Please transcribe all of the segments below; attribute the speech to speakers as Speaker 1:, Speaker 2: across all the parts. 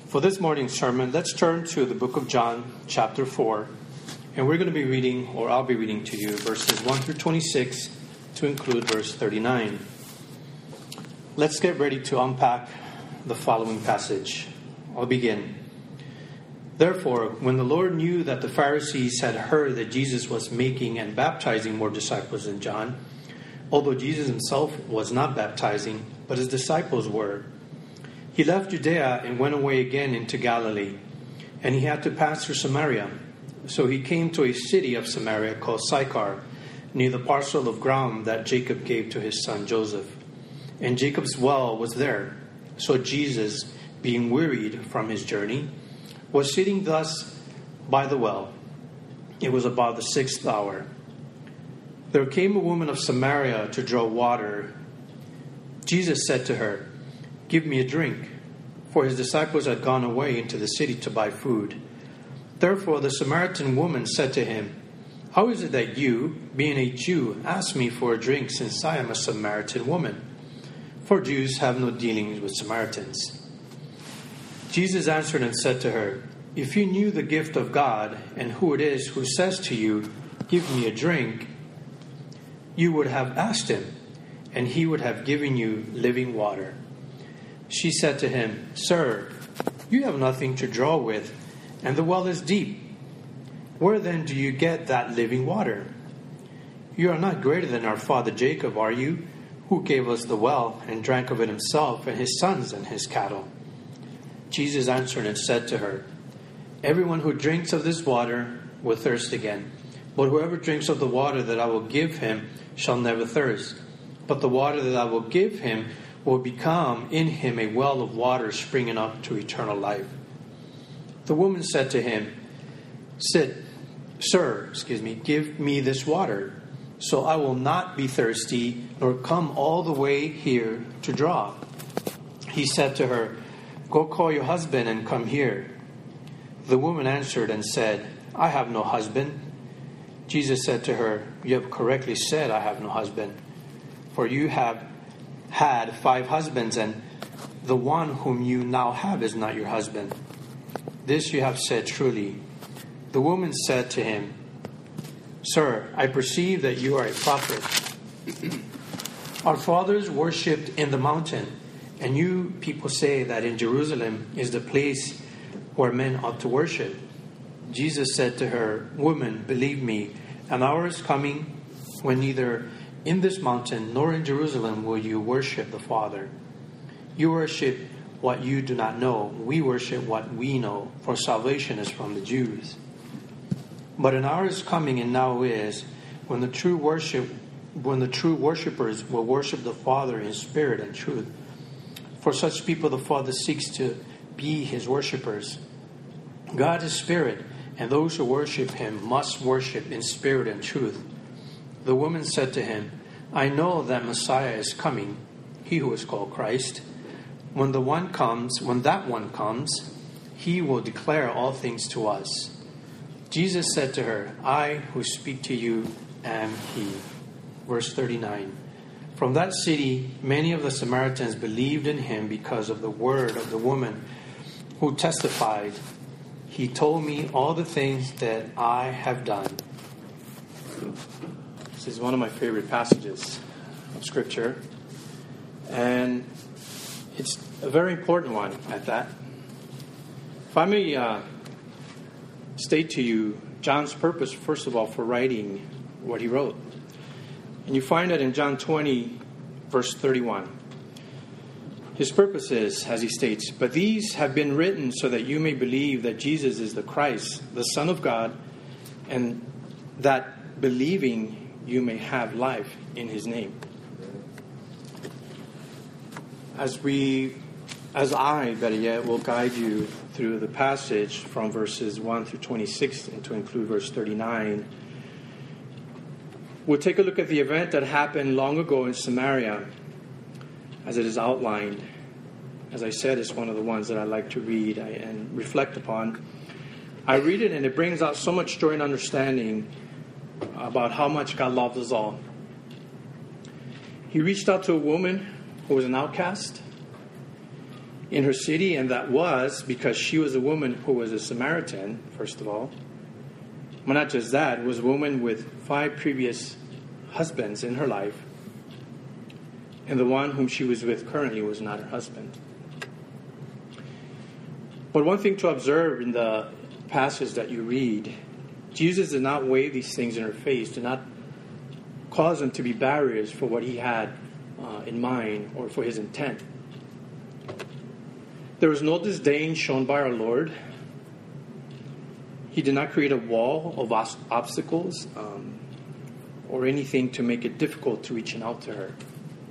Speaker 1: For this morning's sermon, let's turn to the book of John, chapter 4. And we're going to be reading, or I'll be reading to you, verses 1 through 26 to include verse 39. Let's get ready to unpack the following passage. I'll begin. Therefore, when the Lord knew that the Pharisees had heard that Jesus was making and baptizing more disciples than John, although Jesus himself was not baptizing, but his disciples were, he left Judea and went away again into Galilee, and he had to pass through Samaria. So he came to a city of Samaria called Sychar, near the parcel of ground that Jacob gave to his son Joseph. And Jacob's well was there. So Jesus, being wearied from his journey, was sitting thus by the well. It was about the 6th hour. There came a woman of Samaria to draw water. Jesus said to her, "Give me a drink," for his disciples had gone away into the city to buy food. Therefore the Samaritan woman said to him, "How is it that you, being a Jew, ask me for a drink, since I am a Samaritan woman?" For Jews have no dealings with Samaritans. Jesus answered and said to her, "If you knew the gift of God, and who it is who says to you, 'Give me a drink,' you would have asked him, and he would have given you living water." She said to him, "Sir, you have nothing to draw with, and the well is deep. Where then do you get that living water? You are not greater than our father Jacob, are you, who gave us the well and drank of it himself and his sons and his cattle?" Jesus answered and said to her, "Everyone who drinks of this water will thirst again. But whoever drinks of the water that I will give him shall never thirst. But the water that I will give him will become in him a well of water springing up to eternal life." The woman said to him, Sir, give me this water, so I will not be thirsty, nor come all the way here to draw." He said to her, "Go call your husband and come here." The woman answered and said, "I have no husband." Jesus said to her, "You have correctly said, 'I have no husband.' For you have had 5 husbands, and the one whom you now have is not your husband. This you have said truly." The woman said to him, "Sir, I perceive that you are a prophet. Our fathers worshipped in the mountain, and you people say that in Jerusalem is the place where men ought to worship." Jesus said to her, "Woman, believe me, an hour is coming when neither in this mountain nor in Jerusalem will you worship the Father. You worship what you do not know. We worship what we know, for salvation is from the Jews. But an hour is coming, and now is, when the true worshippers will worship the Father in spirit and truth. For such people the Father seeks to be his worshippers. God is spirit, and those who worship him must worship in spirit and truth." The woman said to him, "I know that Messiah is coming, he who is called Christ. When that one comes, he will declare all things to us." Jesus said to her, "I who speak to you am he." Verse 39. From that city, many of the Samaritans believed in him because of the word of the woman who testified, "He told me all the things that I have done." This is one of my favorite passages of Scripture, and it's a very important one at that. If I may state to you John's purpose, first of all, for writing what he wrote. And you find that in John 20, verse 31. His purpose is, as he states, "But these have been written so that you may believe that Jesus is the Christ, the Son of God, and that believing you may have life in his name." As I, better yet, will guide you through the passage from verses 1 through 26 and to include verse 39, we'll take a look at the event that happened long ago in Samaria as it is outlined. As I said, it's one of the ones that I like to read and reflect upon. I read it and it brings out so much joy and understanding about how much God loves us all. He reached out to a woman who was an outcast. in her city, and that was because she was a woman who was a Samaritan, first of all. But not just that, was a woman with 5 previous husbands in her life, and the one whom she was with currently was not her husband. But one thing to observe in the passage that you read, Jesus did not wave these things in her face, did not cause them to be barriers for what he had in mind or for his intent. There was no disdain shown by our Lord. He did not create a wall of obstacles or anything to make it difficult to reaching out to her.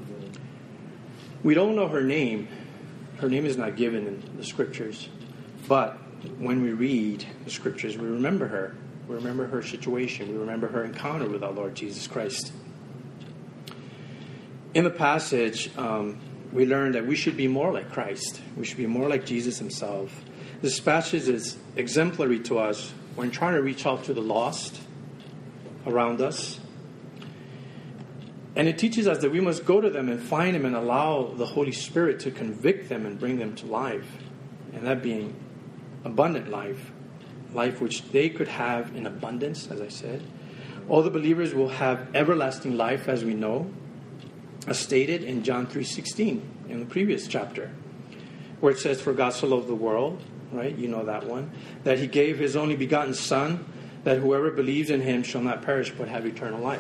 Speaker 1: We don't know her name. Her name is not given in the scriptures. But when we read the scriptures, we remember her. We remember her situation. We remember her encounter with our Lord Jesus Christ. In the passage, we learn that we should be more like Christ. We should be more like Jesus himself. This passage is exemplary to us when trying to reach out to the lost around us. And it teaches us that we must go to them and find them and allow the Holy Spirit to convict them and bring them to life. And that being abundant life. Life which they could have in abundance, as I said. All the believers will have everlasting life, as we know, as stated in John 3:16 in the previous chapter, where it says, "For God so loved the world," right? You know that one, "that he gave his only begotten Son, that whoever believes in him shall not perish but have eternal life."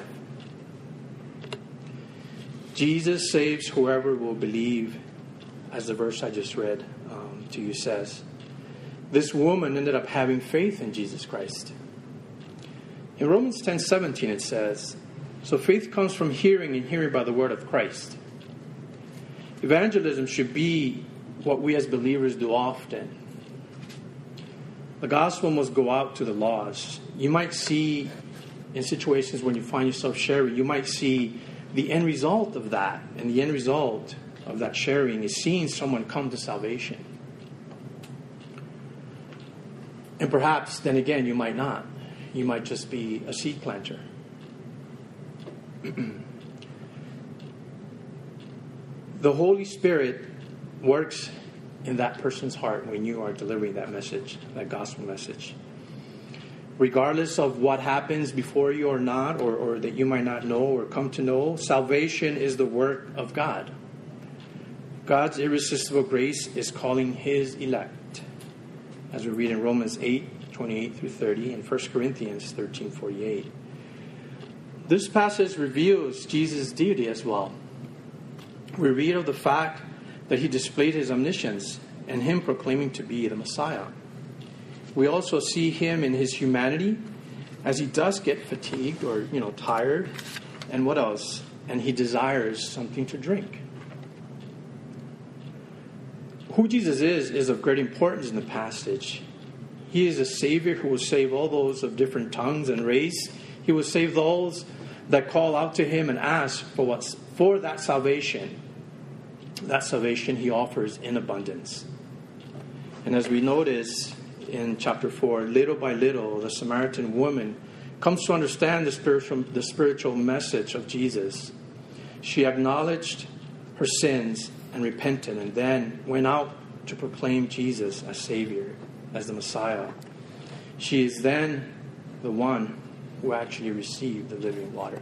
Speaker 1: Jesus saves whoever will believe, as the verse I just read to you says. This woman ended up having faith in Jesus Christ. In Romans 10:17 it says, "So faith comes from hearing, and hearing by the word of Christ." Evangelism should be what we as believers do often. The gospel must go out to the lost. You might see, in situations when you find yourself sharing, you might see the end result of that. And the end result of that sharing is seeing someone come to salvation. And perhaps, then again, you might not. You might just be a seed planter. The Holy Spirit works in that person's heart when you are delivering that message, that gospel message. Regardless of what happens before you or not, or that you might not know or come to know, salvation is the work of God. God's irresistible grace is calling his elect, as we read in Romans 8:28 through 30 and 1 Corinthians 13:48. This passage reveals Jesus' deity as well. We read of the fact that he displayed his omniscience and him proclaiming to be the Messiah. We also see him in his humanity, as he does get fatigued or, tired. And what else? And he desires something to drink. Who Jesus is of great importance in the passage. He is a Savior who will save all those of different tongues and race. He will save those that call out to him and ask for that salvation. That salvation he offers in abundance. And as we notice in chapter 4, little by little, the Samaritan woman comes to understand the spiritual message of Jesus. She acknowledged her sins and repented, and then went out to proclaim Jesus as Savior, as the Messiah. She is then the one who actually received the living water.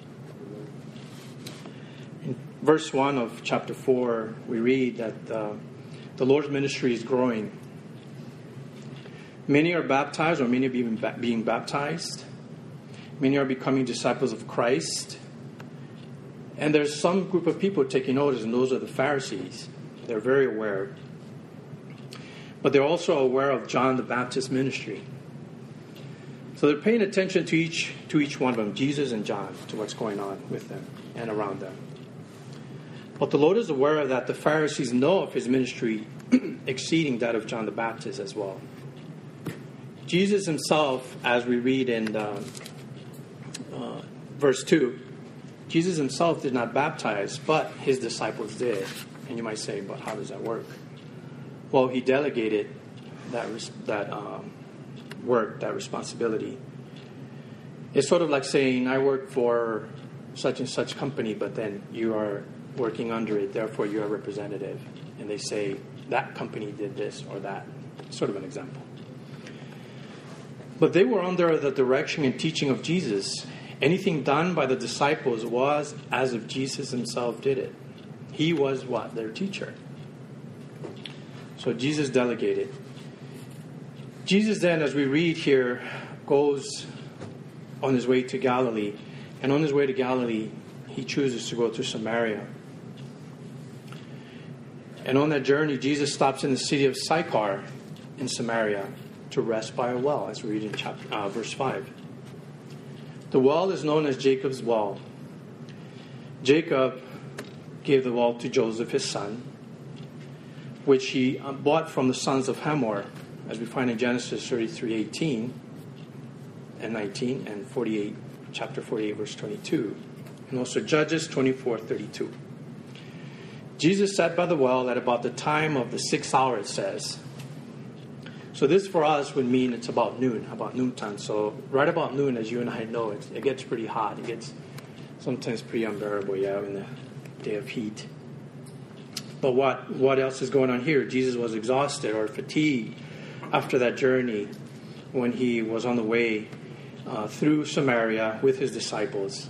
Speaker 1: In verse 1 of chapter 4, we read that the Lord's ministry is growing. Many are baptized, or many are even being baptized. Many are becoming disciples of Christ. And there's some group of people taking notice, and those are the Pharisees. They're very aware. But they're also aware of John the Baptist's ministry. So they're paying attention to each one of them, Jesus and John, to what's going on with them and around them. But the Lord is aware that the Pharisees know of his ministry exceeding that of John the Baptist as well. Jesus himself, as we read in verse 2, Jesus himself did not baptize, but his disciples did. And you might say, but how does that work? Well, he delegated that work, that responsibility. It's sort of like saying, I work for such and such company, but then you are working under it, therefore you are a representative. And they say, that company did this or that. Sort of an example. But they were under the direction and teaching of Jesus. Anything done by the disciples was as if Jesus himself did it. He was what? Their teacher. So Jesus delegated. Jesus then, as we read here, goes on his way to Galilee. And on his way to Galilee, he chooses to go to Samaria. And on that journey, Jesus stops in the city of Sychar in Samaria to rest by a well, as we read in verse 5. The well is known as Jacob's well. Jacob gave the well to Joseph, his son, which he bought from the sons of Hamor, as we find in Genesis 33:18 and 19, and chapter 48, verse 22, and also Judges 24:32. Jesus sat by the well at about the time of the 6th hour, it says. So this for us would mean it's about noontime. So right about noon, as you and I know, it gets pretty hot. It gets sometimes pretty unbearable, in the day of heat. But what else is going on here? Jesus was exhausted or fatigued after that journey when he was on the way through Samaria with his disciples.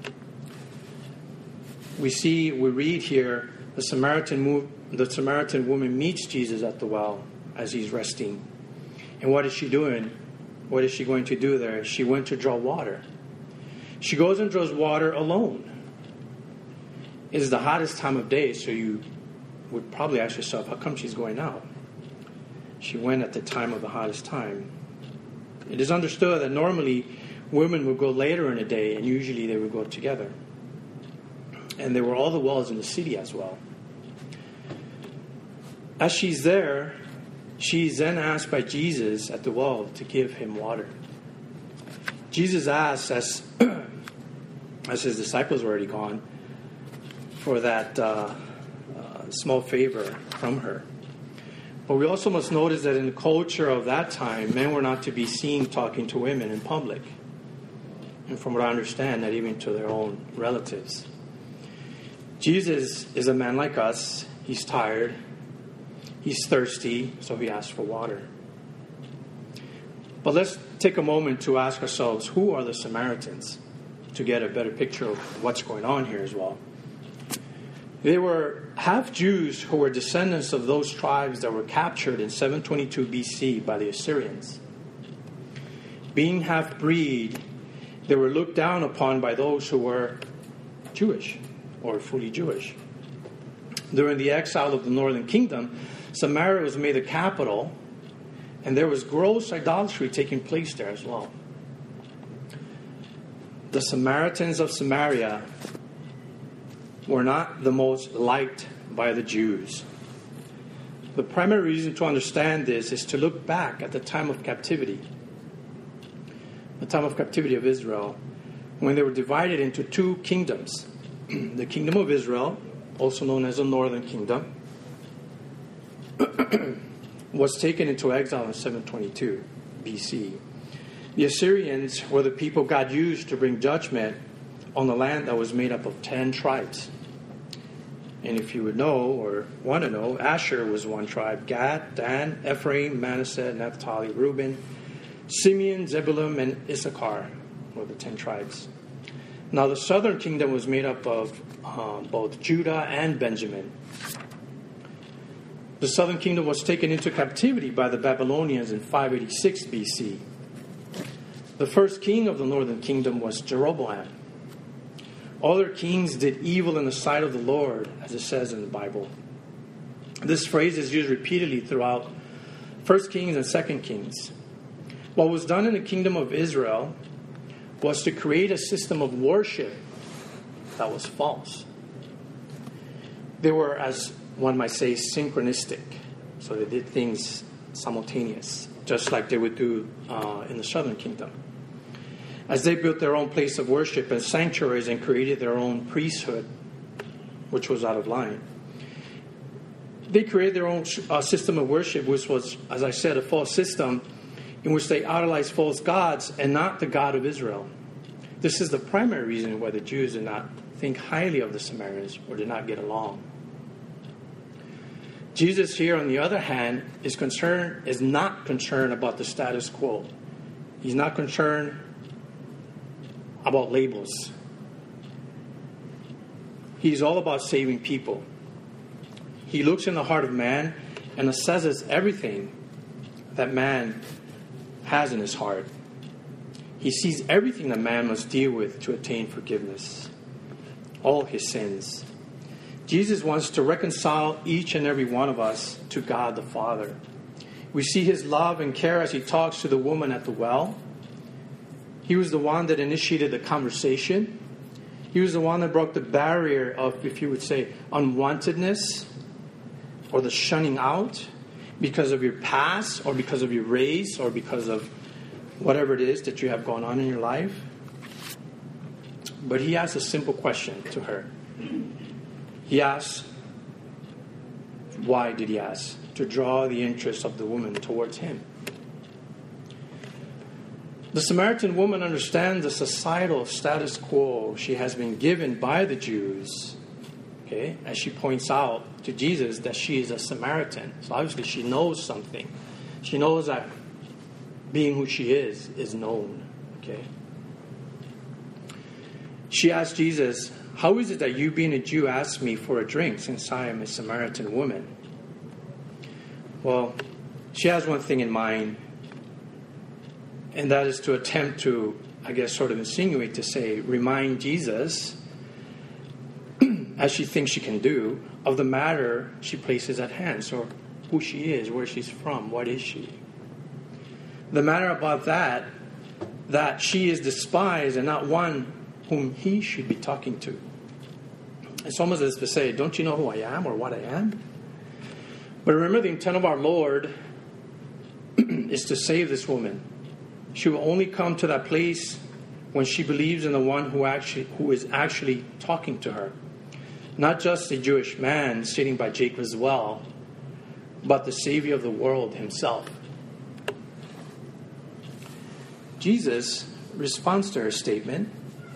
Speaker 1: We read here, the Samaritan woman meets Jesus at the well as he's resting. And what is she doing? What is she going to do there? She went to draw water. She goes and draws water alone. It is the hottest time of day, so you would probably ask yourself, how come she's going out? She went at the time of the hottest time. It is understood that normally women would go later in the day, and usually they would go together. And there were all the wells in the city as well. As she's there, she's then asked by Jesus at the well to give him water. Jesus asks, as his disciples were already gone, for that small favor from her. But we also must notice that in the culture of that time, men were not to be seen talking to women in public. And from what I understand, not even to their own relatives. Jesus is a man like us. He's tired. He's thirsty, so he asks for water. But let's take a moment to ask ourselves, who are the Samaritans? To get a better picture of what's going on here as well. They were half Jews who were descendants of those tribes that were captured in 722 BC by the Assyrians. Being half-breed, they were looked down upon by those who were Jewish or fully Jewish. During the exile of the northern kingdom, Samaria was made the capital, and there was gross idolatry taking place there as well. The Samaritans of Samaria were not the most liked by the Jews. The primary reason to understand this is to look back at the time of captivity. The time of captivity of Israel, when they were divided into two kingdoms. The kingdom of Israel, also known as the northern kingdom, was taken into exile in 722 BC. The Assyrians were the people God used to bring judgment on the land that was made up of 10 tribes. And if you would know or want to know, Asher was one tribe. Gad, Dan, Ephraim, Manasseh, Naphtali, Reuben, Simeon, Zebulun, and Issachar were the 10 tribes. Now the southern kingdom was made up of both Judah and Benjamin. The southern kingdom was taken into captivity by the Babylonians in 586 BC. The first king of the northern kingdom was Jeroboam. Other kings did evil in the sight of the Lord, as it says in the Bible. This phrase is used repeatedly throughout 1 Kings and 2 Kings. What was done in the kingdom of Israel was to create a system of worship that was false. They were, as one might say, synchronistic. So they did things simultaneous, just like they would do in the southern kingdom. As they built their own place of worship and sanctuaries and created their own priesthood, which was out of line. They created their own system of worship, which was, as I said, a false system in which they idolized false gods and not the God of Israel. This is the primary reason why the Jews did not think highly of the Samaritans or did not get along. Jesus here, on the other hand, is not concerned about the status quo. He's not concerned about labels. He's all about saving people. He looks in the heart of man and assesses everything that man has in his heart. He sees everything that man must deal with to attain forgiveness, all his sins. Jesus wants to reconcile each and every one of us to God the Father. We see his love and care as he talks to the woman at the well. He was the one that initiated the conversation. He was the one that broke the barrier of, if you would say, unwantedness or the shunning out because of your past or because of your race or because of whatever it is that you have going on in your life. But he asked a simple question to her. He asked, why did he ask? To draw the interest of the woman towards him. The Samaritan woman understands the societal status quo she has been given by the Jews. Okay, as she points out to Jesus that she is a Samaritan. So obviously she knows something. She knows that being who she is known. Okay. She asked Jesus, how is it that you, being a Jew, ask me for a drink since I am a Samaritan woman? Well, she has one thing in mind, and that is to attempt to, I guess, sort of insinuate to say, remind Jesus, as she thinks she can do, of the matter she places at hand. So who she is, where she's from, what is she? The matter about that she is despised and not one whom he should be talking to. It's almost as if to say, don't you know who I am or what I am? But remember, the intent of our Lord is to save this woman. She will only come to that place when she believes in the one who is actually talking to her. Not just a Jewish man sitting by Jacob's well, but the Savior of the world himself. Jesus responds to her statement.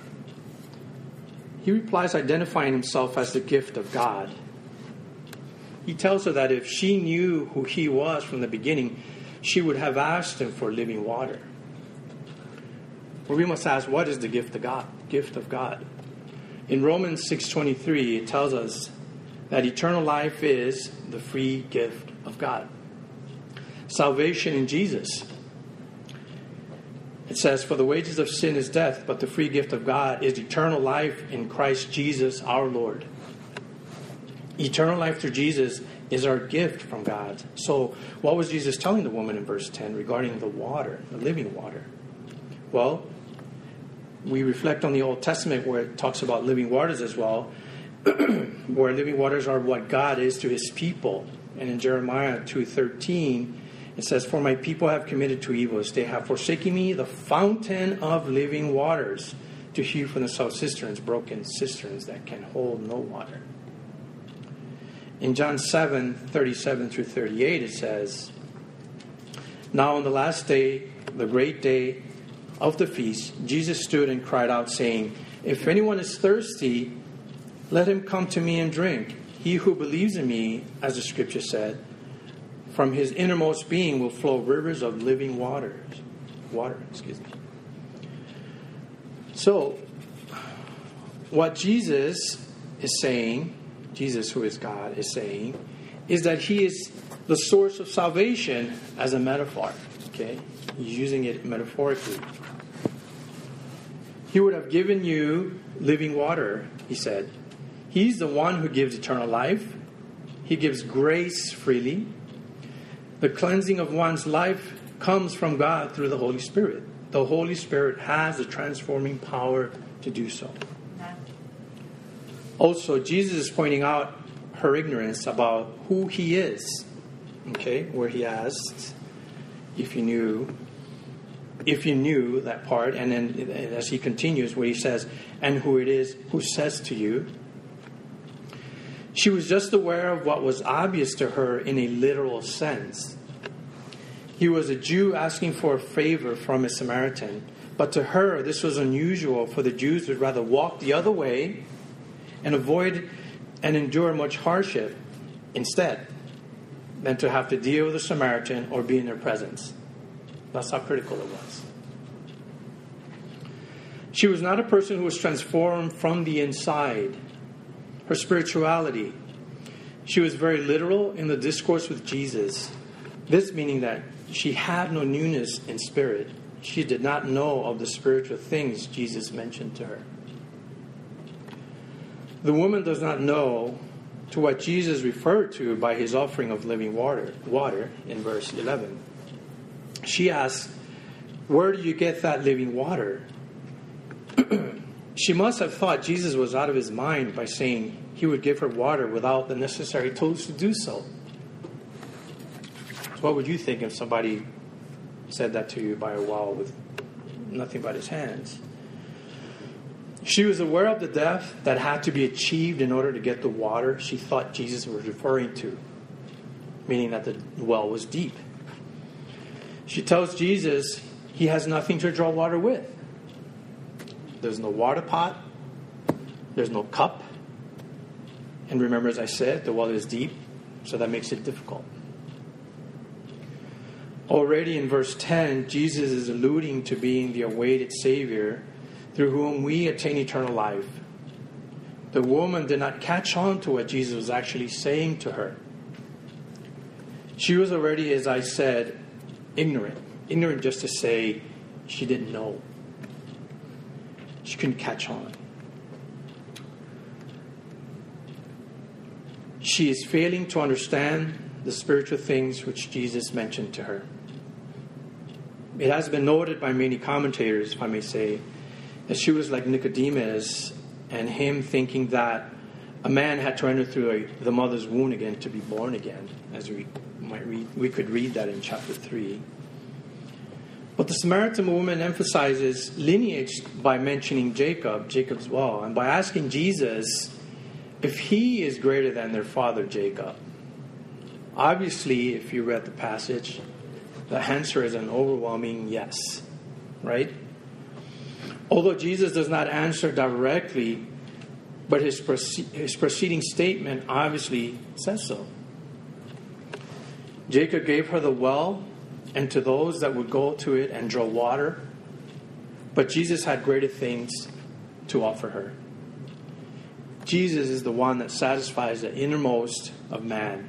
Speaker 1: He replies identifying himself as the gift of God. He tells her that if she knew who he was from the beginning, she would have asked him for living water. Well, we must ask, what is the gift of God? Gift of God. In Romans 6:23, it tells us that eternal life is the free gift of God. Salvation in Jesus. It says, for the wages of sin is death, but the free gift of God is eternal life in Christ Jesus our Lord. Eternal life through Jesus is our gift from God. So what was Jesus telling the woman in verse 10 regarding the water, the living water? Well, we reflect on the Old Testament where it talks about living waters as well, where living waters are what God is to his people. And in Jeremiah 2:13, it says, for my people have committed two evils. They have forsaken me, the fountain of living waters, to hew from the south cisterns, broken cisterns that can hold no water. In John 7:37-38, it says, now on the last day, the great day of the feast, Jesus stood and cried out, saying, if anyone is thirsty, let him come to me and drink. He who believes in me, as the scripture said, from his innermost being will flow rivers of living water. So, what Jesus is saying, Jesus who is God is saying, is that he is the source of salvation as a metaphor. Okay? He's using it metaphorically. He would have given you living water, he said. He's the one who gives eternal life. He gives grace freely. The cleansing of one's life comes from God through the Holy Spirit. The Holy Spirit has the transforming power to do so. Also, Jesus is pointing out her ignorance about who he is. Okay, where he asks if you knew that part, and then as he continues where he says, and who it is who says to you. She was just aware of what was obvious to her in a literal sense. He was a Jew asking for a favor from a Samaritan. But to her, this was unusual, for the Jews would rather walk the other way and avoid and endure much hardship instead. than to have to deal with a Samaritan or be in their presence. That's how critical it was. She was not a person who was transformed from the inside. Her spirituality. She was very literal in the discourse with Jesus. This meaning that she had no newness in spirit. She did not know of the spiritual things Jesus mentioned to her. The woman does not know to what Jesus referred to by his offering of living water in verse 11. She asks, where do you get that living water? She must have thought Jesus was out of his mind by saying he would give her water without the necessary tools to do so. So what would you think if somebody said that to you by a well with nothing but his hands? She was aware of the depth that had to be achieved in order to get the water she thought Jesus was referring to, meaning that the well was deep. She tells Jesus he has nothing to draw water with. There's no water pot. There's no cup. And remember, as I said, the well is deep, so that makes it difficult. Already in verse 10, Jesus is alluding to being the awaited Savior through whom we attain eternal life. The woman did not catch on to what Jesus was actually saying to her. She was already, as I said, ignorant. Ignorant just to say she didn't know. She couldn't catch on. She is failing to understand the spiritual things which Jesus mentioned to her. It has been noted by many commentators, if I may say, that she was like Nicodemus and him thinking that a man had to enter through the mother's womb again to be born again, as we could read that in chapter 3. But the Samaritan woman emphasizes lineage by mentioning Jacob's well, and by asking Jesus if he is greater than their father Jacob. Obviously, if you read the passage, the answer is an overwhelming yes, right? Although Jesus does not answer directly, but his preceding statement obviously says so. Jacob gave her the well, and to those that would go to it and draw water, but Jesus had greater things to offer her. Jesus is the one that satisfies the innermost of man.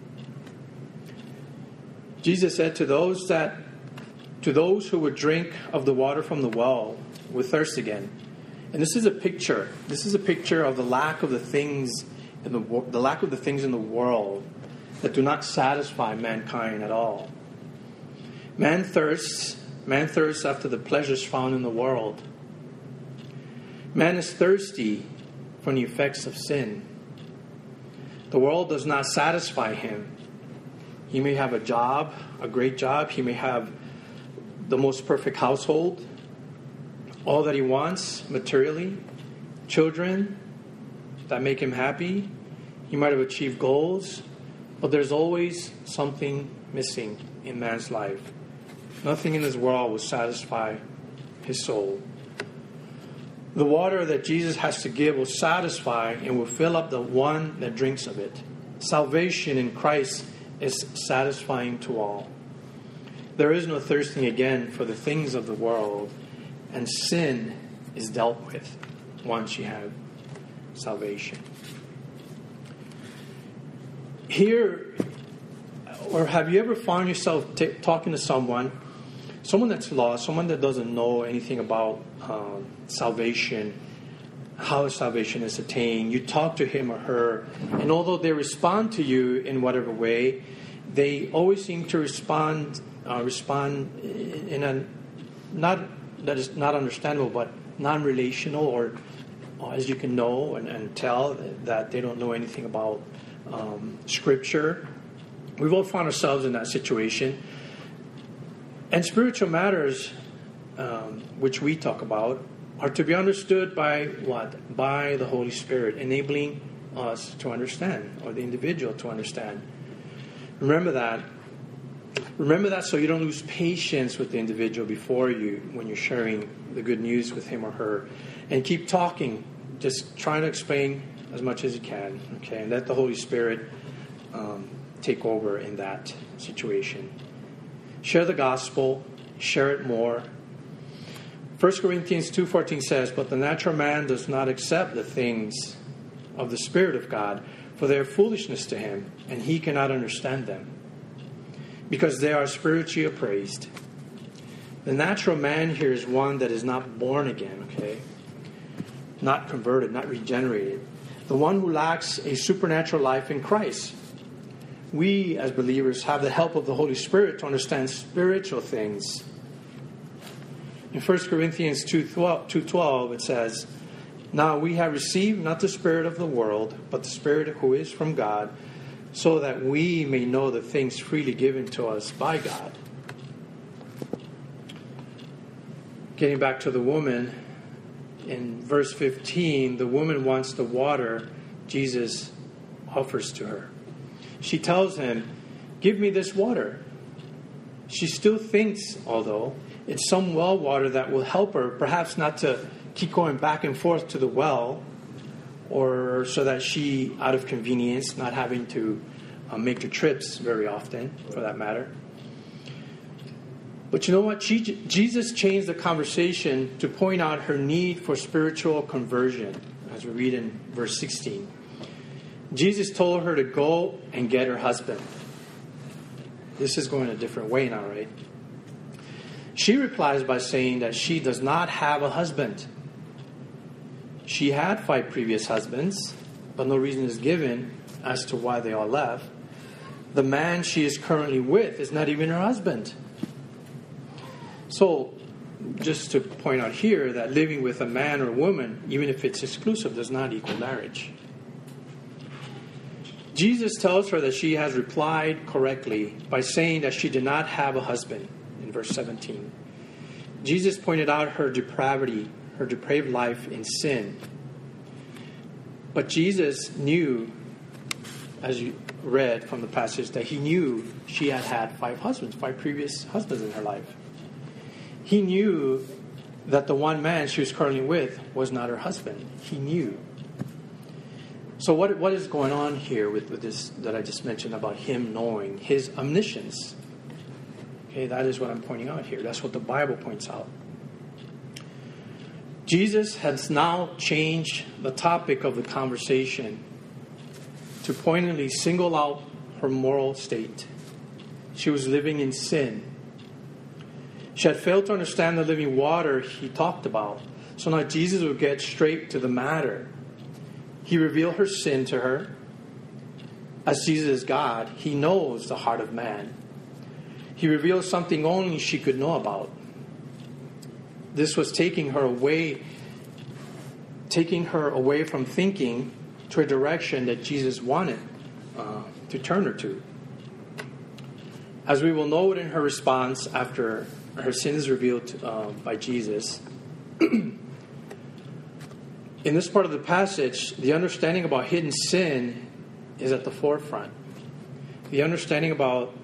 Speaker 1: Jesus said to those who would drink of the water from the well would thirst again. And this is a picture. This is a picture of the lack of the things in the world that do not satisfy mankind at all. Man thirsts after the pleasures found in the world. Man is thirsty from the effects of sin. The world does not satisfy him. He may have a job, a great job. He may have the most perfect household, all that he wants materially, children that make him happy. He might have achieved goals, but there's always something missing in man's life. Nothing in this world will satisfy his soul. The water that Jesus has to give will satisfy and will fill up the one that drinks of it. Salvation in Christ is satisfying to all. There is no thirsting again for the things of the world, and sin is dealt with once you have salvation. Here, or have you ever found yourself talking to someone that's lost, someone that doesn't know anything about salvation, how salvation is attained? You talk to him or her, and although they respond to you in whatever way, they always seem to respond in a not that is not understandable, but non-relational, or as you can know and tell that they don't know anything about Scripture. We've all found ourselves in that situation. And spiritual matters, which we talk about, are to be understood by what? By the Holy Spirit, enabling us to understand, or the individual to understand. Remember that so you don't lose patience with the individual before you when you're sharing the good news with him or her. And keep talking, just trying to explain as much as you can. Okay, and let the Holy Spirit take over in that situation. Share the gospel, share it more. 1 Corinthians 2:14 says, "But the natural man does not accept the things of the Spirit of God, for they are foolishness to him, and he cannot understand them, because they are spiritually appraised." The natural man here is one that is not born again, okay? Not converted, not regenerated. The one who lacks a supernatural life in Christ. We, as believers, have the help of the Holy Spirit to understand spiritual things. In 1 Corinthians 2:12, it says, "Now we have received not the spirit of the world, but the Spirit who is from God, so that we may know the things freely given to us by God." Getting back to the woman, in verse 15, the woman wants the water Jesus offers to her. She tells him, "Give me this water." She still thinks, although, it's some well water that will help her, perhaps not to keep going back and forth to the well, or so that she, out of convenience, not having to make the trips very often, for that matter. But you know what? Jesus changed the conversation to point out her need for spiritual conversion, as we read in verse 16. Jesus told her to go and get her husband. This is going a different way now, right? She replies by saying that she does not have a husband. She had 5 previous husbands, but no reason is given as to why they all left. The man she is currently with is not even her husband. So, just to point out here that living with a man or woman, even if it's exclusive, does not equal marriage. Jesus tells her that she has replied correctly by saying that she did not have a husband in verse 17. Jesus pointed out her depravity, her depraved life in sin. But Jesus knew, as you read from the passage, that he knew she had had 5 husbands, 5 previous husbands in her life. He knew that the one man she was currently with was not her husband. He knew. So what is going on here with this that I just mentioned about him knowing, his omniscience? Okay, that is what I'm pointing out here. That's what the Bible points out. Jesus has now changed the topic of the conversation to pointedly single out her moral state. She was living in sin. She had failed to understand the living water he talked about. So now Jesus would get straight to the matter. He revealed her sin to her. As Jesus is God, he knows the heart of man. He revealed something only she could know about. This was taking her away from thinking to a direction that Jesus wanted to turn her to. As we will note in her response after her sin is revealed by Jesus, in this part of the passage, the understanding about hidden sin is at the forefront. The understanding about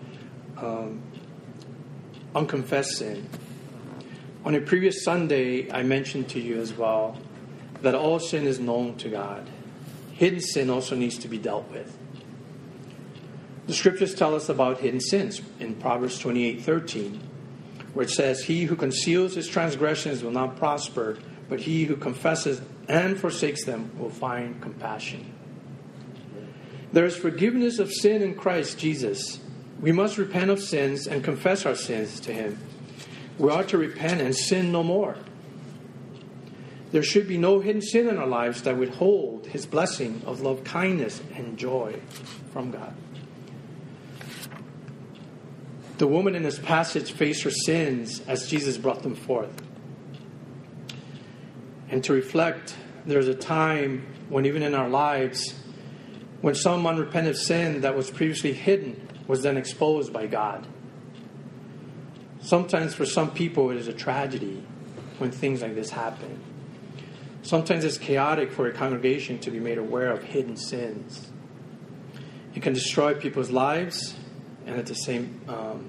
Speaker 1: unconfessed sin. On a previous Sunday, I mentioned to you as well that all sin is known to God. Hidden sin also needs to be dealt with. The scriptures tell us about hidden sins in Proverbs 28:13, where it says, "He who conceals his transgressions will not prosper, but he who confesses and forsakes them will find compassion." There is forgiveness of sin in Christ Jesus. We must repent of sins and confess our sins to him. We ought to repent and sin no more. There should be no hidden sin in our lives that withhold his blessing of love, kindness, and joy from God. The woman in this passage faced her sins as Jesus brought them forth. And to reflect, there's a time when even in our lives, when some unrepentant sin that was previously hidden was then exposed by God. Sometimes for some people it is a tragedy when things like this happen. Sometimes it's chaotic for a congregation to be made aware of hidden sins. It can destroy people's lives and at the same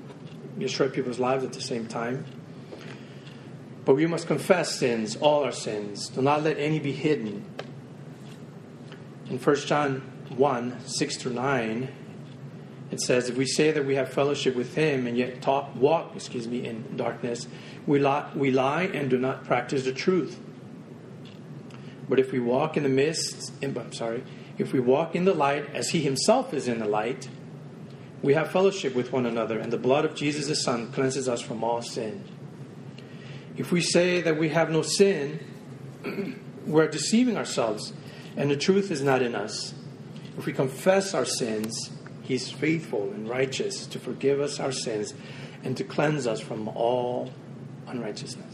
Speaker 1: time. But we must confess sins, all our sins. Do not let any be hidden. In 1 John 1:6-9, It says, if we say that we have fellowship with him and yet walk in darkness, we lie and do not practice the truth. But if we walk in if we walk in the light as he himself is in the light, we have fellowship with one another, and the blood of Jesus the Son cleanses us from all sin. If we say that we have no sin, we're deceiving ourselves, and the truth is not in us. If we confess our sins, he's faithful and righteous to forgive us our sins and to cleanse us from all unrighteousness.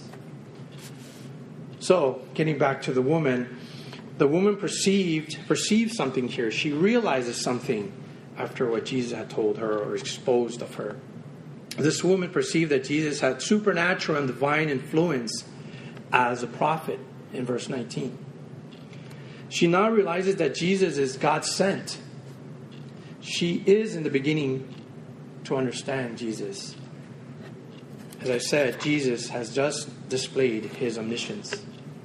Speaker 1: So, getting back to the woman perceived something here. She realizes something after what Jesus had told her or exposed of her. This woman perceived that Jesus had supernatural and divine influence as a prophet in verse 19. She now realizes that Jesus is God sent. She is in the beginning to understand Jesus. As I said, Jesus has just displayed his omniscience.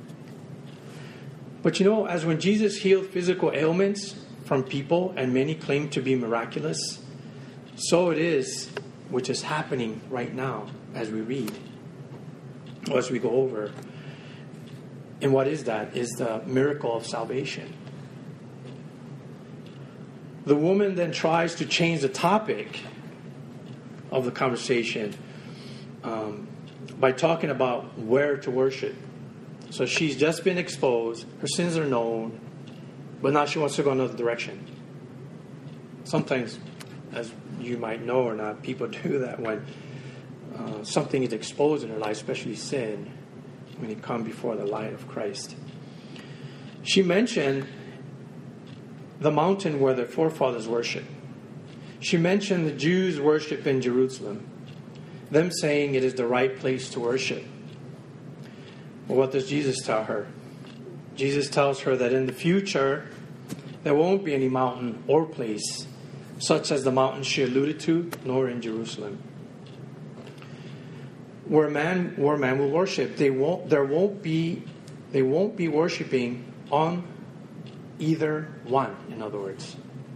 Speaker 1: But as when Jesus healed physical ailments from people, and many claim to be miraculous, so it is, which is happening right now as we read, or as we go over. And what is that? Is the miracle of salvation. The woman then tries to change the topic of the conversation by talking about where to worship. So she's just been exposed, her sins are known, but now she wants to go another direction. Sometimes, as you might know or not, people do that when something is exposed in their life, especially sin, when you come before the light of Christ. She mentioned the mountain where the forefathers worship. She mentioned the Jews worship in Jerusalem, them saying it is the right place to worship. Well, what does Jesus tell her? Jesus tells her that in the future, there won't be any mountain or place such as the mountain she alluded to, nor in Jerusalem. Where man will worship, they won't be worshiping on either one, in other words.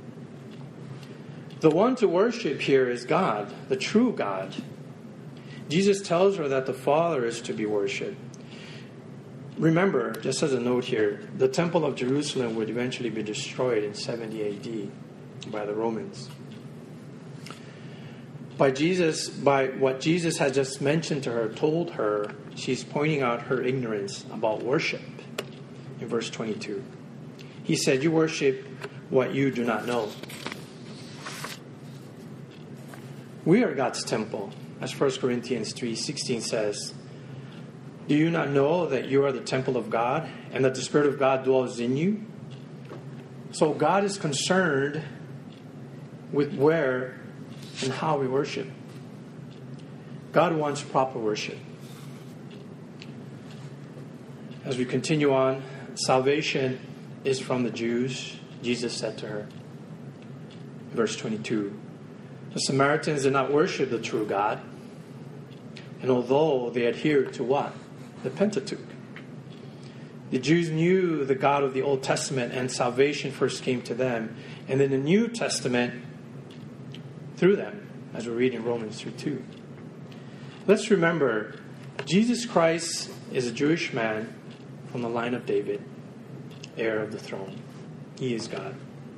Speaker 1: The one to worship here is God, the true God. Jesus tells her that the Father is to be worshipped. Remember, just as a note here, the Temple of Jerusalem would eventually be destroyed in 70 AD by the Romans. By what Jesus had just mentioned to her, told her, she's pointing out her ignorance about worship in verse 22. He said, you worship what you do not know. We are God's temple, as 1 Corinthians 3:16 says. Do you not know that you are the temple of God and that the Spirit of God dwells in you? So God is concerned with where and how we worship. God wants proper worship. As we continue on, salvation is from the Jews, Jesus said to her. Verse 22. The Samaritans did not worship the true God. And although they adhered to what? The Pentateuch. The Jews knew the God of the Old Testament, and salvation first came to them. And then the New Testament through them, as we read in Romans 3:2. Let's remember, Jesus Christ is a Jewish man from the line of David, heir of the throne. He is God.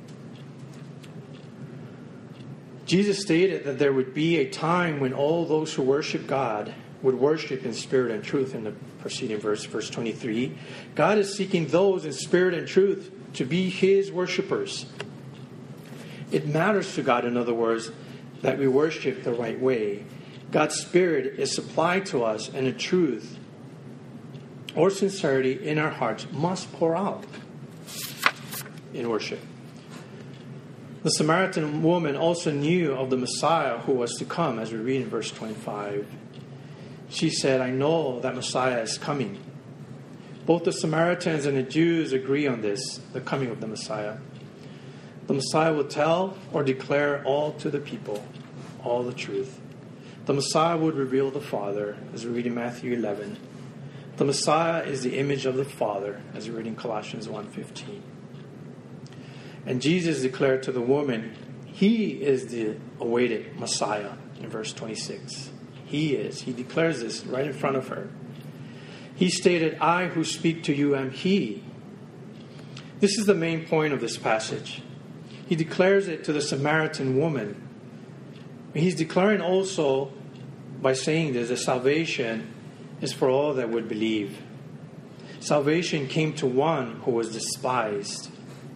Speaker 1: Jesus stated that there would be a time when all those who worship God would worship in spirit and truth in the preceding verse 23. God is seeking those in spirit and truth to be his worshipers. It matters to God, in other words, that we worship the right way. God's Spirit is supplied to us, and the truth or sincerity in our hearts must pour out in worship. The Samaritan woman also knew of the Messiah who was to come, as we read in verse 25. She said, I know that Messiah is coming. Both the Samaritans and the Jews agree on this, the coming of the Messiah. The Messiah will tell or declare all to the people, all the truth. The Messiah would reveal the Father, as we read in Matthew 11. The Messiah is the image of the Father, as we read in Colossians 1:15. And Jesus declared to the woman, He is the awaited Messiah in verse 26. He is. He declares this right in front of her. He stated, I who speak to you am He. This is the main point of this passage. He declares it to the Samaritan woman. He's declaring also by saying this, that salvation is for all that would believe. Salvation came to one who was despised.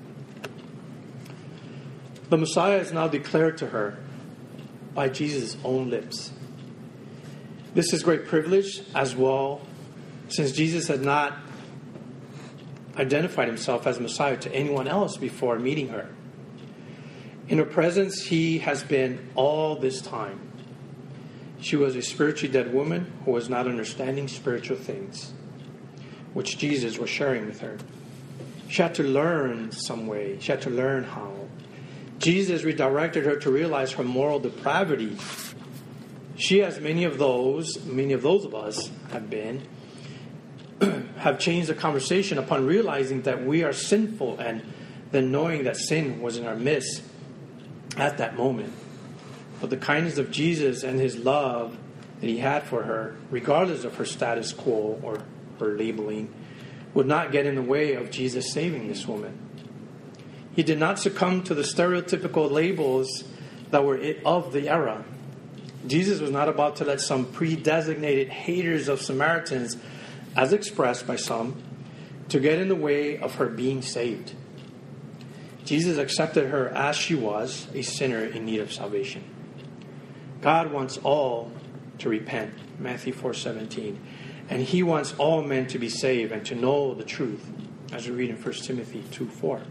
Speaker 1: The Messiah is now declared to her by Jesus' own lips. This is great privilege as well, since Jesus had not identified himself as Messiah to anyone else before meeting her. In her presence, he has been all this time. She was a spiritually dead woman who was not understanding spiritual things, which Jesus was sharing with her. She had to learn some way. She had to learn how. Jesus redirected her to realize her moral depravity. She, as many of those of us have been, have changed the conversation upon realizing that we are sinful and then knowing that sin was in our midst at that moment. But the kindness of Jesus and his love that he had for her, regardless of her status quo or her labeling, would not get in the way of Jesus saving this woman. He did not succumb to the stereotypical labels that were of the era. Jesus was not about to let some pre-designated haters of Samaritans, as expressed by some, to get in the way of her being saved. Jesus accepted her as she was, a sinner in need of salvation. God wants all to repent, Matthew 4:17, and he wants all men to be saved and to know the truth, as we read in 1 Timothy 2:4.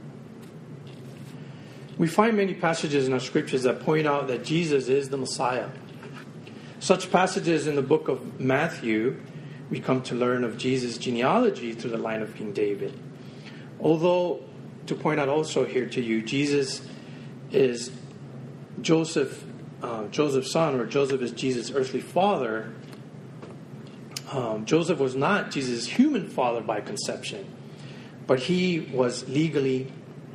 Speaker 1: We find many passages in our scriptures that point out that Jesus is the Messiah. Such passages in the book of Matthew, we come to learn of Jesus' genealogy through the line of King David. Although, to point out also here to you, Jesus is Joseph's son, or Joseph is Jesus' earthly father. Joseph was not Jesus' human father by conception, but Jesus was legally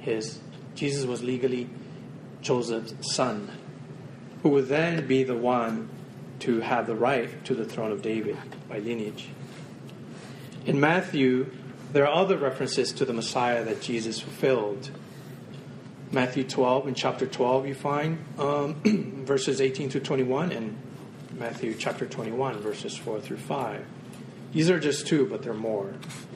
Speaker 1: Joseph's son, who would then be the one to have the right to the throne of David by lineage. In Matthew, there are other references to the Messiah that Jesus fulfilled. Matthew 12, in chapter 12, you find verses 18 through 21, and Matthew chapter 21, verses 4 through 5. These are just two, but there are more.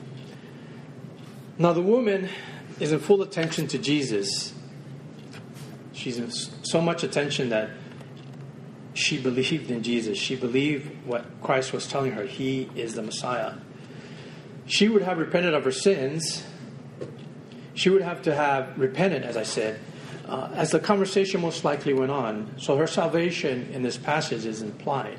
Speaker 1: Now, the woman is in full attention to Jesus. She's in so much attention that she believed in Jesus. She believed what Christ was telling her. He is the Messiah. She would have repented of her sins. She would have to have repented, as I said, as the conversation most likely went on. So her salvation in this passage is implied.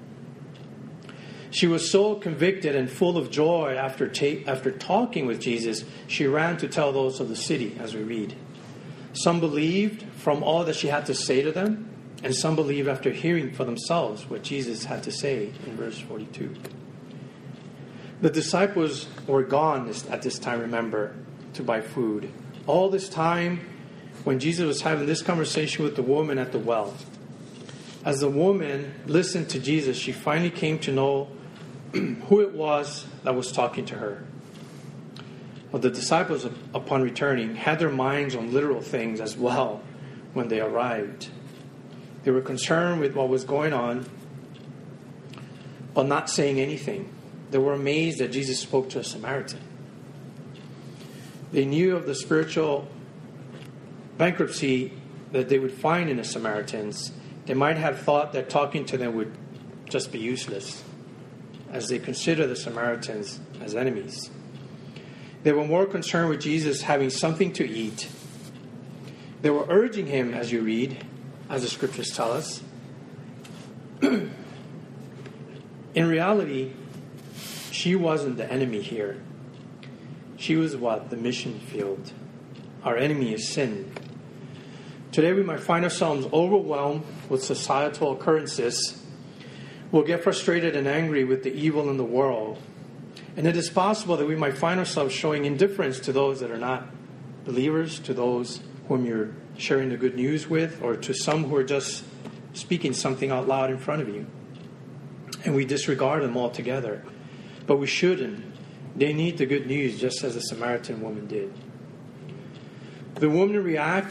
Speaker 1: She was so convicted and full of joy after talking with Jesus, she ran to tell those of the city, as we read. Some believed from all that she had to say to them, and some believed after hearing for themselves what Jesus had to say in verse 42. The disciples were gone at this time, remember, to buy food. All this time, when Jesus was having this conversation with the woman at the well, as the woman listened to Jesus, she finally came to know who it was that was talking to her. But the disciples, upon returning, had their minds on literal things as well when they arrived. They were concerned with what was going on, but not saying anything. They were amazed that Jesus spoke to a Samaritan. They knew of the spiritual bankruptcy that they would find in the Samaritans. They might have thought that talking to them would just be useless, as they consider the Samaritans as enemies. They were more concerned with Jesus having something to eat. They were urging him, as you read, as the scriptures tell us. In reality, she wasn't the enemy here. She was what? The mission field. Our enemy is sin. Today we might find ourselves overwhelmed with societal occurrences. We'll get frustrated and angry with the evil in the world. And it is possible that we might find ourselves showing indifference to those that are not believers, to those whom you're sharing the good news with, or to some who are just speaking something out loud in front of you. And we disregard them altogether. But we shouldn't. They need the good news just as the Samaritan woman did. The woman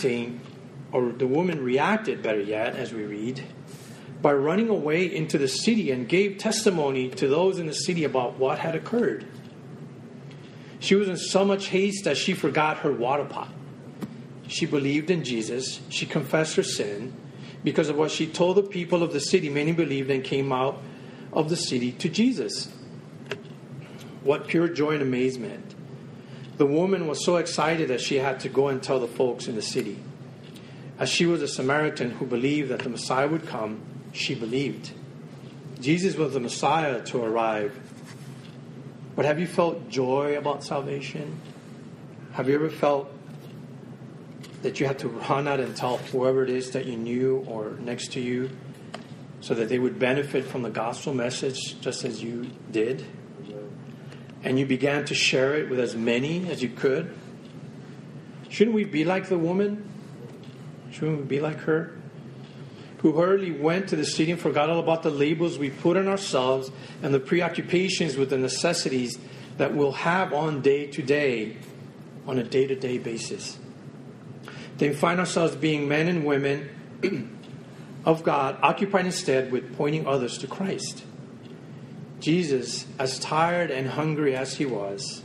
Speaker 1: reacted, better yet, as we read, by running away into the city and gave testimony to those in the city about what had occurred. She was in so much haste that she forgot her water pot. She believed in Jesus. She confessed her sin. Because of what she told the people of the city, many believed and came out of the city to Jesus. What pure joy and amazement. The woman was so excited that she had to go and tell the folks in the city. As she was a Samaritan who believed that the Messiah would come, she believed. Jesus was the Messiah to arrive. But have you felt joy about salvation? Have you ever felt that you had to run out and tell whoever it is that you knew or next to you so that they would benefit from the gospel message just as you did? And you began to share it with as many as you could? Shouldn't we be like the woman? Shouldn't we be like her? Who hurriedly went to the city and forgot all about the labels we put on ourselves and the preoccupations with the necessities that we'll have on day-to-day, on a day-to-day basis. Then find ourselves being men and women of God, occupied instead with pointing others to Christ. Jesus, as tired and hungry as he was,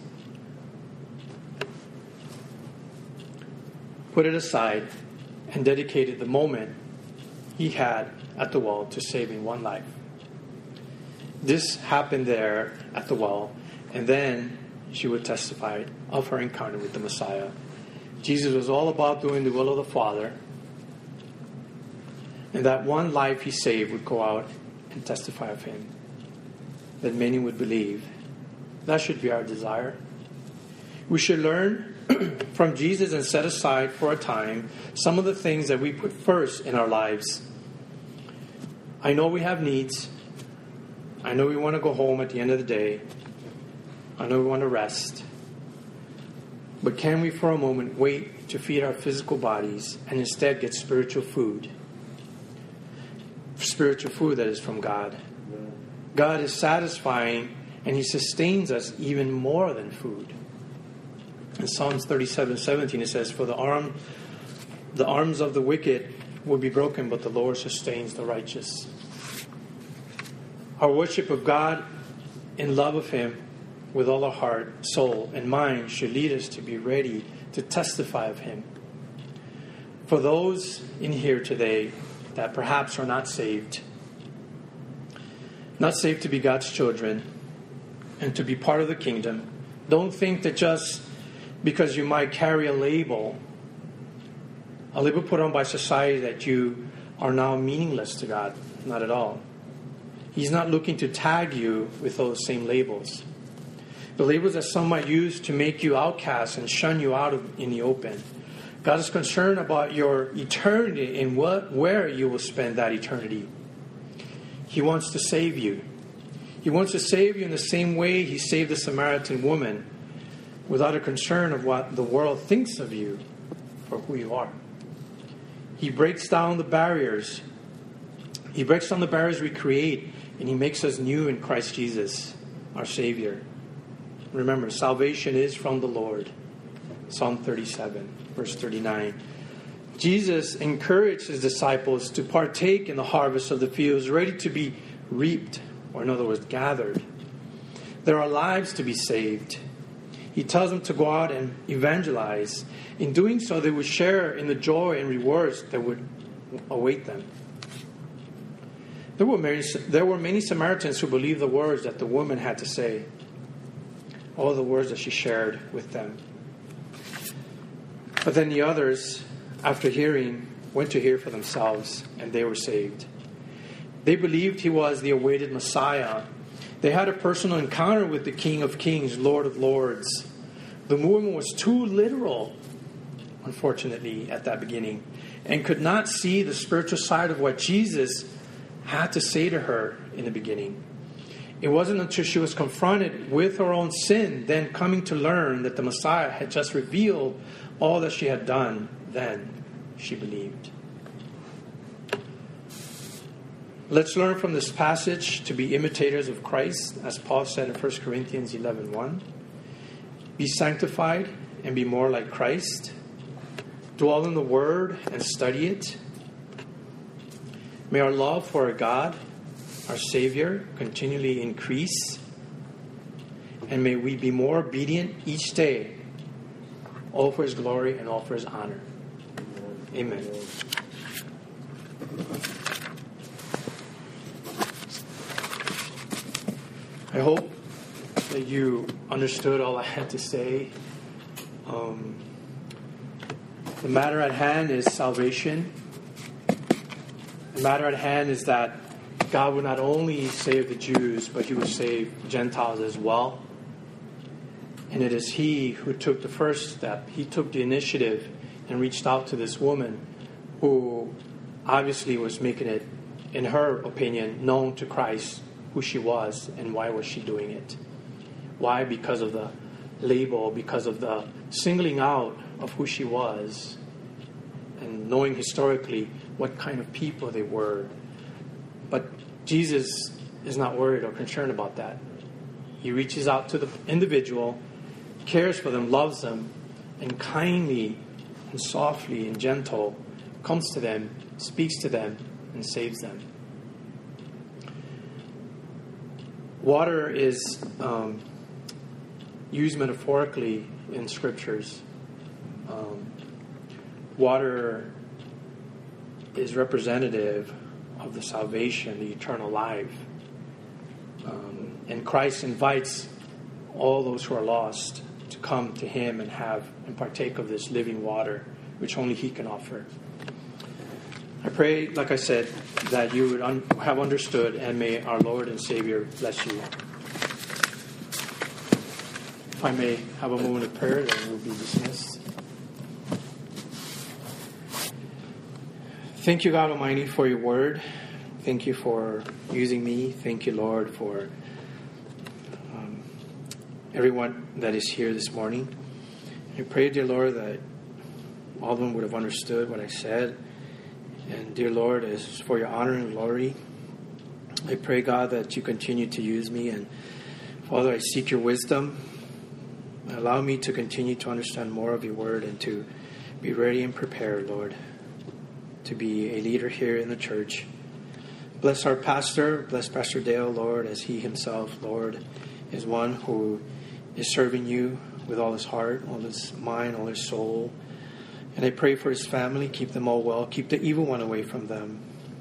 Speaker 1: put it aside and dedicated the moment he had at the well to saving one life. This happened there at the well, and then she would testify of her encounter with the Messiah. Jesus was all about doing the will of the Father, and that one life he saved would go out and testify of him, that many would believe. That should be our desire. We should learn from Jesus and set aside for a time some of the things that we put first in our lives. I know we have needs. I know we want to go home at the end of the day. I know we want to rest. But can we for a moment wait to feed our physical bodies and instead get spiritual food? Spiritual food that is from God. God is satisfying and he sustains us even more than food. In Psalms 37:17 it says, "For the arms of the wicked will be broken, but the Lord sustains the righteous." Our worship of God in love of him with all our heart, soul, and mind should lead us to be ready to testify of him. For those in here today that perhaps are not saved to be God's children and to be part of the kingdom, don't think that just because you might carry a label put on by society, that you are now meaningless to God. Not at all. He's not looking to tag you with those same labels. The labels that some might use to make you outcast and shun you out in the open. God is concerned about your eternity and where you will spend that eternity. He wants to save you. He wants to save you in the same way he saved the Samaritan woman, without a concern of what the world thinks of you for who you are. He breaks down the barriers. He breaks down the barriers we create, and he makes us new in Christ Jesus, our Savior. Remember, salvation is from the Lord. Psalm 37, verse 39. Jesus encouraged his disciples to partake in the harvest of the fields, ready to be reaped, or in other words, gathered. There are lives to be saved. He tells them to go out and evangelize. In doing so, they would share in the joy and rewards that would await them. There were many Samaritans who believed the words that the woman had to say, all the words that she shared with them. But then the others, after hearing, went to hear for themselves, and they were saved. They believed he was the awaited Messiah. They had a personal encounter with the King of Kings, Lord of Lords. The woman was too literal, unfortunately, at that beginning, and could not see the spiritual side of what Jesus had to say to her in the beginning. It wasn't until she was confronted with her own sin, then coming to learn that the Messiah had just revealed all that she had done then, she believed. Let's learn from this passage to be imitators of Christ, as Paul said in 1 Corinthians 11:1. Be sanctified and be more like Christ. Dwell in the Word and study it. May our love for our God, our Savior, continually increase. And may we be more obedient each day, all for His glory and all for His honor. Amen. I hope that you understood all I had to say. The matter at hand is salvation. The matter at hand is that God would not only save the Jews, but He would save Gentiles as well. And it is He who took the first step. He took the initiative and reached out to this woman who obviously was making it, in her opinion, known to Christ who she was and why was she doing it. Why? Because of the label, because of the singling out of who she was and knowing historically what kind of people they were. But Jesus is not worried or concerned about that. He reaches out to the individual, cares for them, loves them, and kindly and softly and gentle comes to them, speaks to them, and saves them. Water is used metaphorically in scriptures. Water is representative of the salvation, the eternal life. And Christ invites all those who are lost to come to Him and have and partake of this living water, which only He can offer. I pray, like I said, that you would have understood, and may our Lord and Savior bless you. If I may have a moment of prayer, then we'll be dismissed. Thank you, God Almighty, for your word. Thank you for using me. Thank you, Lord, for everyone that is here this morning. I pray, dear Lord, that all of them would have understood what I said. And dear Lord, as for your honor and glory, I pray, God, that you continue to use me. And Father, I seek your wisdom. Allow me to continue to understand more of your word and to be ready and prepared, Lord, to be a leader here in the church. Bless our pastor, bless Pastor Dale, Lord, as he himself, Lord, is one who is serving you with all his heart, all his mind, all his soul. And I pray for his family, keep them all well, keep the evil one away from them.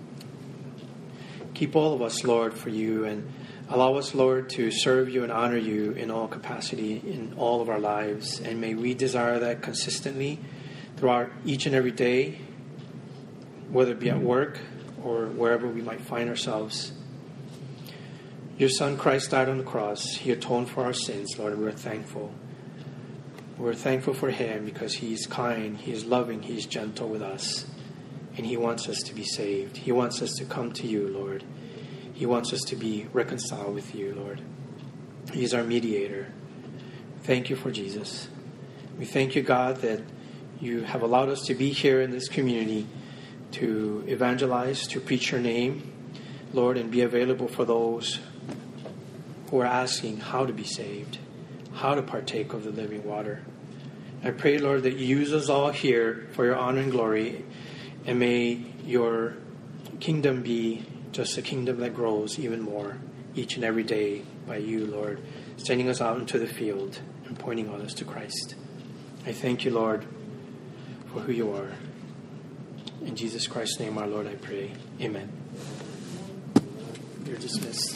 Speaker 1: Keep all of us, Lord, for you, and allow us, Lord, to serve you and honor you in all capacity in all of our lives. And may we desire that consistently throughout each and every day, whether it be at work or wherever we might find ourselves. Your Son, Christ, died on the cross. He atoned for our sins, Lord, and we're thankful. We're thankful for Him because He is kind, He is loving, He is gentle with us. And He wants us to be saved. He wants us to come to you, Lord. He wants us to be reconciled with you, Lord. He is our mediator. Thank you for Jesus. We thank you, God, that you have allowed us to be here in this community to evangelize, to preach your name, Lord, and be available for those who are asking how to be saved, how to partake of the living water. I pray, Lord, that you use us all here for your honor and glory, and may your kingdom be just a kingdom that grows even more each and every day by you, Lord, sending us out into the field and pointing others to Christ. I thank you, Lord, for who you are. In Jesus Christ's name, our Lord, I pray. Amen. You're dismissed.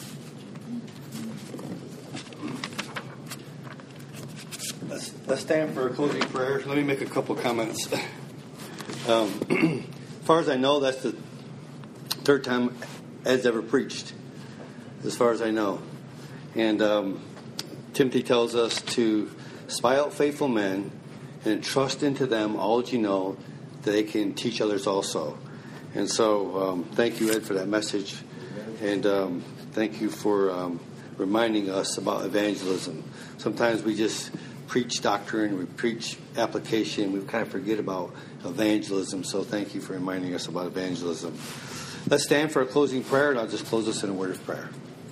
Speaker 2: Let's stand for a closing prayer. Let me make a couple comments. As far as I know, that's the third time Ed's ever preached, as far as I know. And Timothy tells us to spy out faithful men and entrust into them all that you know, that they can teach others also. And so thank you, Ed, for that message. And thank you for reminding us about evangelism. Sometimes we just preach doctrine, we preach application, we kind of forget about evangelism. So thank you for reminding us about evangelism. Let's stand for a closing prayer, and I'll just close us in a word of prayer.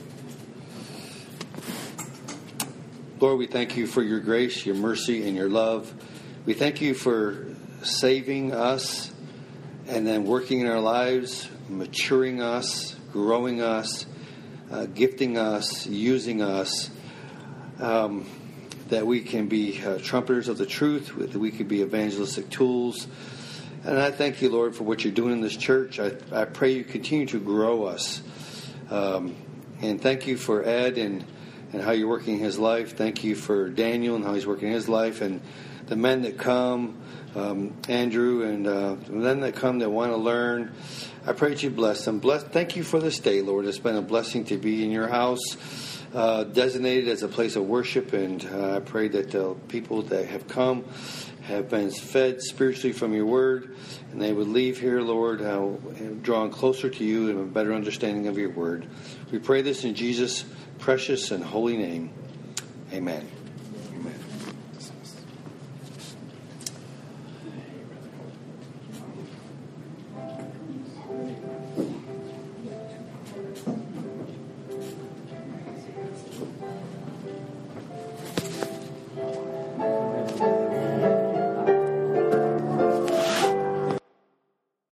Speaker 2: Lord, we thank you for your grace, your mercy, and your love. We thank you for saving us and then working in our lives, maturing us, growing us, gifting us, using us, that we can be trumpeters of the truth, that we can be evangelistic tools. And I thank you, Lord, for what you're doing in this church. I pray you continue to grow us. And thank you for Ed and how you're working his life. Thank you for Daniel and how he's working his life. And the men that come, Andrew, and the men that come that want to learn. I pray that you bless them. Thank you for this day, Lord. It's been a blessing to be in your house, designated as a place of worship. And I pray that the people that have come have been fed spiritually from your word, and they would leave here, Lord, drawn closer to you and a better understanding of your word. We pray this in Jesus' precious and holy name. Amen.